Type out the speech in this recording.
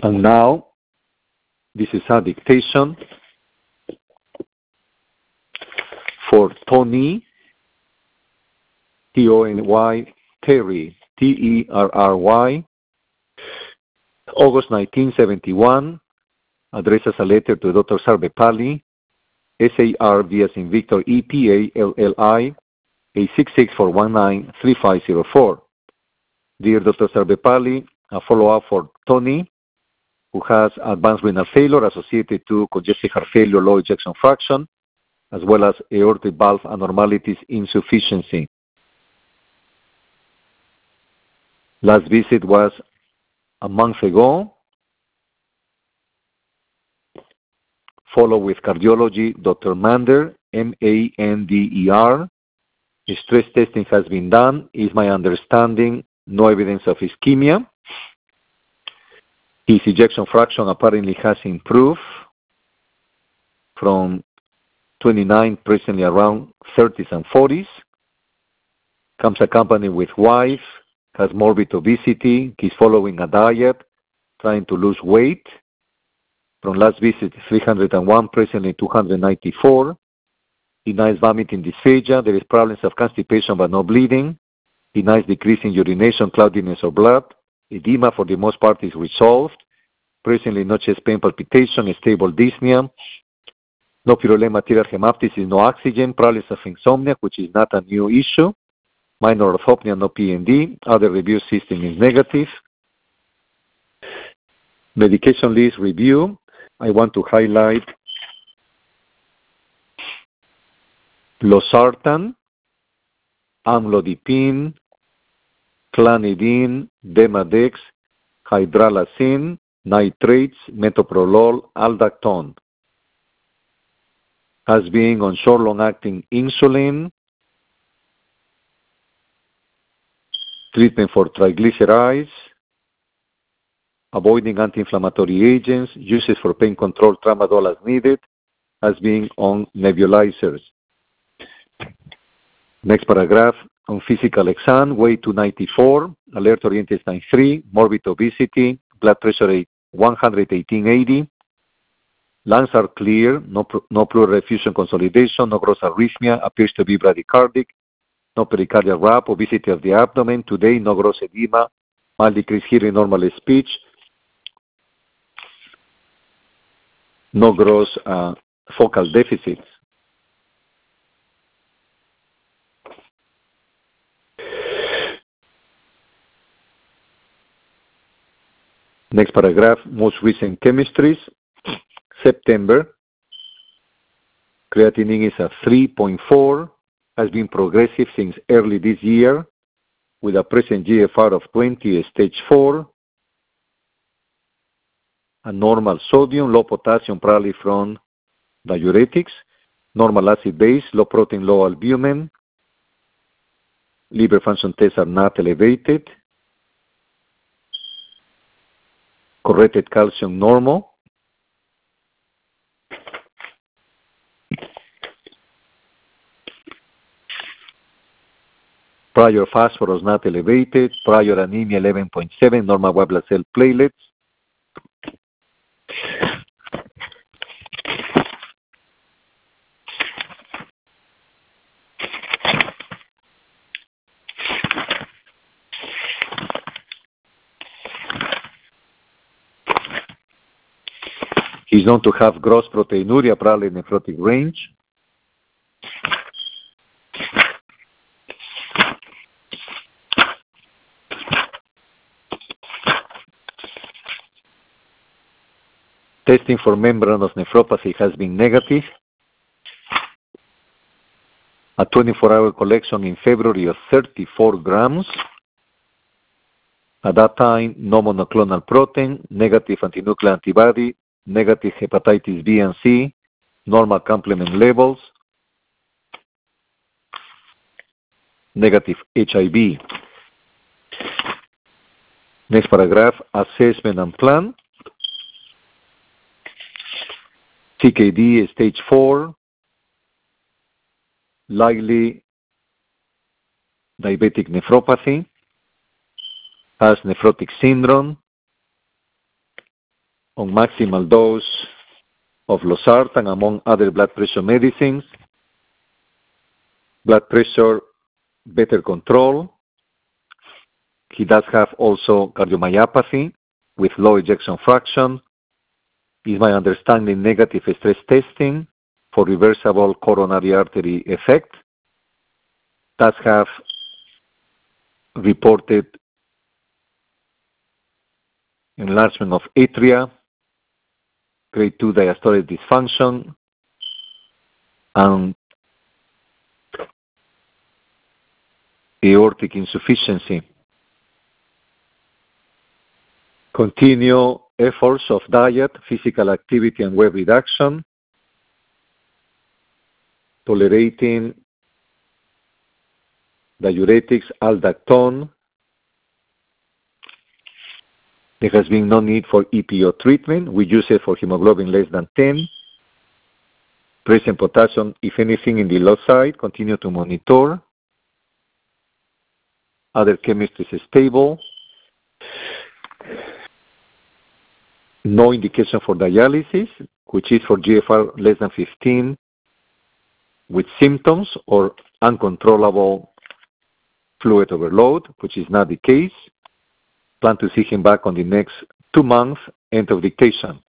And now, this is a dictation for Tony, T-O-N-Y, Terry, T-E-R-R-Y, August 1971, addresses a letter to Dr. Sarvepalli, S-A-R-V as in Victor, E-P-A-L-L-I, 866-419-3504. Dear Dr. Sarvepalli, a follow-up for Tony, who has advanced renal failure associated to congestive heart failure, low ejection fraction, as well as aortic valve abnormalities, insufficiency. Last visit was a month ago, followed with cardiology, Dr. Mander, M-A-N-D-E-R. Stress testing has been done. Is my understanding no evidence of ischemia. His ejection fraction apparently has improved from 29, presently around 30s and 40s. Comes accompanied with wife, has morbid obesity. He's following a diet, trying to lose weight. From last visit, 301, presently 294. Denies vomiting dysphagia. There is problems of constipation but no bleeding. Denies decrease in urination, cloudiness of blood. Edema for the most part is resolved. Presently no chest pain, palpitation, stable dyspnea. No purulent material hemoptysis, no oxygen. Problems of insomnia, which is not a new issue. Minor orthopnea, no PND. Other review system is negative. Medication list review. I want to highlight losartan, amlodipine, clanidine, Demodex, hydralazine, nitrates, metoprolol, aldactone. Has been on short long-acting insulin, treatment for triglycerides, avoiding anti-inflammatory agents, uses for pain control, tramadol as needed, has been on nebulizers. Next paragraph, on physical exam, weight 294, alert oriented time 3, morbid obesity, blood pressure 118/80, lungs are clear, no pleural effusion consolidation, no gross arrhythmia, appears to be bradycardic, no pericardial wrap, obesity of the abdomen, today no gross edema, mild decreased hearing, normal speech, no gross focal deficits. Next paragraph, most recent chemistries. September, creatinine is at 3.4, has been progressive since early this year, with a present GFR of 20, stage 4, a normal sodium, low potassium, probably from diuretics, normal acid base, low protein, low albumin, liver function tests are not elevated, corrected calcium normal, prior phosphorus not elevated, prior anemia 11.7, normal white blood cell platelets. He's known to have gross proteinuria, probably nephrotic range. Testing for membranous nephropathy has been negative. A 24-hour collection in February of 34 grams. At that time, no monoclonal protein, negative antinuclear antibody, negative hepatitis B and C, normal complement levels, negative HIV. Next paragraph, assessment and plan. CKD stage 4, likely diabetic nephropathy, has nephrotic syndrome, on maximal dose of losartan, among other blood pressure medicines. Blood pressure better control. He does have also cardiomyopathy with low ejection fraction. Is my understanding negative stress testing for reversible coronary artery effect. Does have reported enlargement of atria, grade 2 diastolic dysfunction, and aortic insufficiency. Continue efforts of diet, physical activity, and weight reduction, tolerating diuretics, aldactone. There has been no need for EPO treatment. We use it for hemoglobin less than 10. Present potassium, if anything, in the low side. Continue to monitor. Other chemistry is stable. No indication for dialysis, which is for GFR less than 15 with symptoms or uncontrollable fluid overload, which is not the case. Plan to see him back on the next 2 months, end of dictation.